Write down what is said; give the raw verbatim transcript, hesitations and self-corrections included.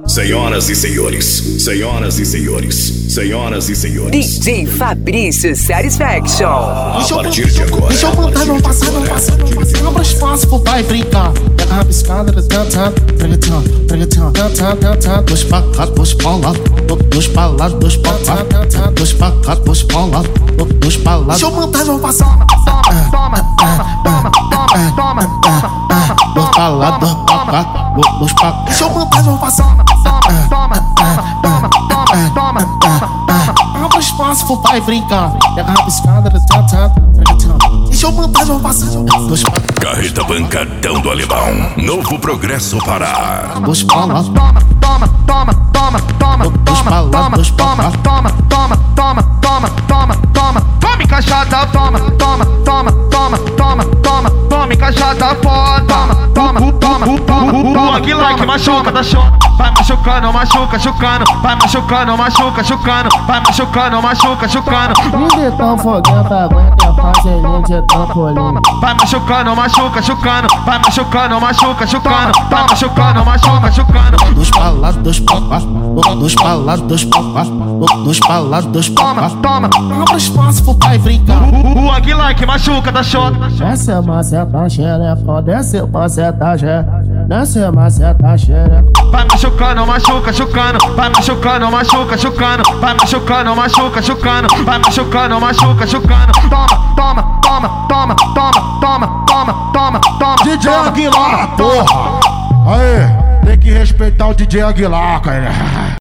Senhoras e senhores, senhoras e senhores, senhoras e senhores. D J Fabrício Satisfaction. A partir de agora. Deixa eu mandar, não passar, não passar, não passar. Não abra espaço pro pai brincar. Pega a rabiscada, tantã, tregatã, tregatã, tantã, tantã. Dois pra cá, dois pra lá. Dois pra lá, dois pra cá. Dois pra cá, dois pra lá. Dois pra lá. Deixa eu mandar, não passar. Toma, toma, toma, toma, toma. Dois pra lá, dois pra cá. Dois pra cá. Deixa eu mandar, não passar. Toma, toma, toma, toma, toma. Abra espaço pro pai brincar. Pega a rabiscada, tantã, tregatã. Deixa eu mandar, não passar. Dois pra cá. Carreta Bancadão do Alemão. Novo Progresso Pará. Dois pra lá. Toma, toma, toma, toma, toma. Dois pra lá, dois pra cá. Toma, toma, toma, toma, toma, toma. Tome cachada, toma, toma, toma, toma, toma, toma. Tome cachada, foda. Toma, toma, toma, toma. O Aguilar que machuca, dá choque. Vai machucando, machuca, chucando. Vai machucando, machuca, chucando. Vai machucando, machuca, chucando. Ninguém tão foguenta, aguenta fazer de trampolim. Vai machucando, machuca, chucando. Vai machucando, machuca, chucando. Vai machucando, machuca, chucando. Dois pra lá, dois pra cá. Dois pra lá, dois pra cá. Dois pra lá, dois pra cá. Toma, abra espaço pro pai brincar. O Aguilar que machuca, dá choque. Desce a maceta xerefa, desce a maceta xerefa. Desce a maceta xerefa. Vai machucando, machuca, chucando. Vai machucando, machuca, chucando. Vai machucando, machuca, chucando. Vai machucando, machuca, chucando. Toma, toma, toma, toma, toma, toma, toma, toma, toma. D J Aguilar, porra! Aê, tem que respeitar o D J Aguilar, cara.